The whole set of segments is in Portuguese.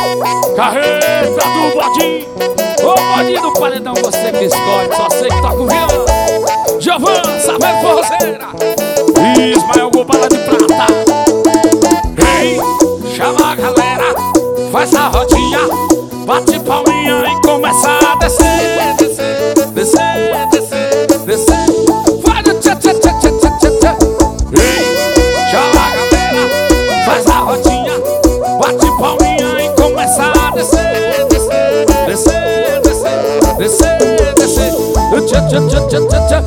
Carreta do bodinho, ô bodinho do paredão, você que escolhe, só sei que toca o violão. Giovanna, Saveiro Forrozeira, Ismael Gobala de Prata. Ei, chama a galera, faz a rodinha, bate palminha e começa a descer, descer, descer, descer, descer. Vai no tchê, tchê, tchê, tchê, tchê, tchê. Ei, chama a galera, faz a rodinha, bate palminha e começa a descer, descer, descer, descer, descer, descer. Tchê, tchê, tchê, tchê, tchê, tchê.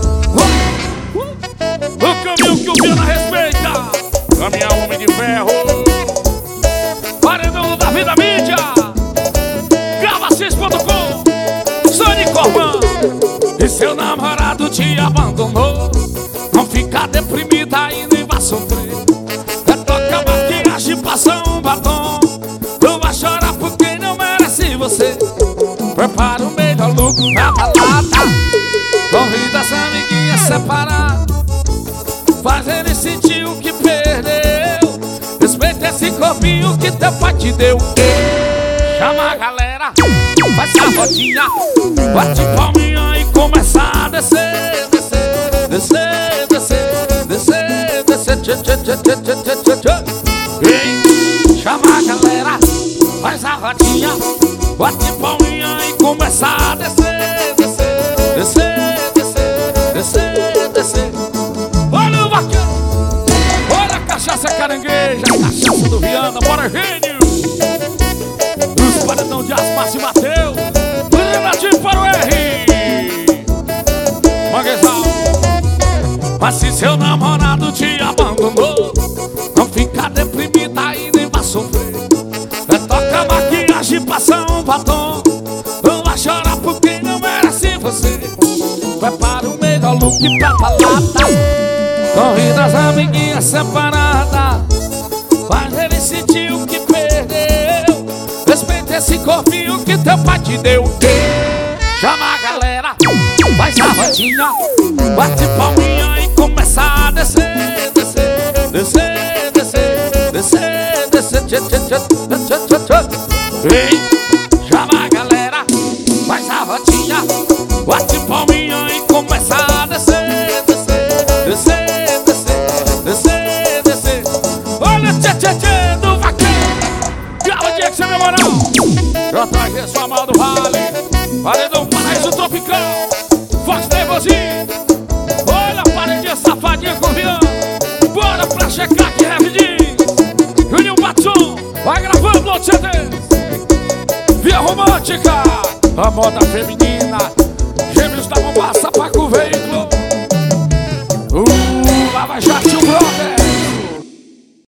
O caminhão que o Viana respeita, caminhão homem de ferro, paredão da vida mídia, gravacis.com, Sônia Corman. E seu namorado te abandonou, não fica deprimida e nem vai sofrer. Toca maquiagem, passa um batom, não vai chorar porque não merece você. Prepara o melhor look na balada, convida as amiguinhas separadas, faz ele sentir o que perdeu. Respeita esse corpinho que teu pai te deu. Chama a galera, faz a rodinha, bate palminha e começa a descer, descer, descer, descer, descer, descer, tchê, tchê, tchê, tchê, tchê, tchê, tchê. Ei, chama a galera, faz a rodinha, bate palminha e começa a descer, descer, descer, descer, descer, descer. Olha o vaqueiro, olha a cachaça carangueja, a cachaça do Viana, bora gênio. Os paredão de Asmar e Mateus, Renatinho para o R, Manguezal. Mas se seu namorado te abandonou, não fica deprimida e nem vai sofrer. Toca maquiagem, passa um batom, não vai chorar porque não merece você. Prepara o melhor look pra balada, convida as amiguinhas separadas, faz ele sentir o que perdeu. Respeita esse corpinho que teu pai te deu. Chama a galera, faz a rodinha, bate palminha e começa a descer, descer, descer, descer, descer, descer, tchê, tchê, tchê, tchê, tchê, tchê. Ei, chama a galera, faz a rodinha, bate palminha e começa a descer, descer, descer, descer, descer, descer. Olha tchê, tchê, tchê do vaqueiro, Galo de Ex, meu moral. JG, sua mal do Vale, paredão paraíso tropical, Fox Nervosinho. Olha a paredinha safadinha com o Viana, bora pra checar aqui rapidinho. Juninho Batson, vai gravando no CD. Via Romântica, a moda feminina, Gêmeos da Mombasa, Paco Veículo. Lá vai já tio Bloco.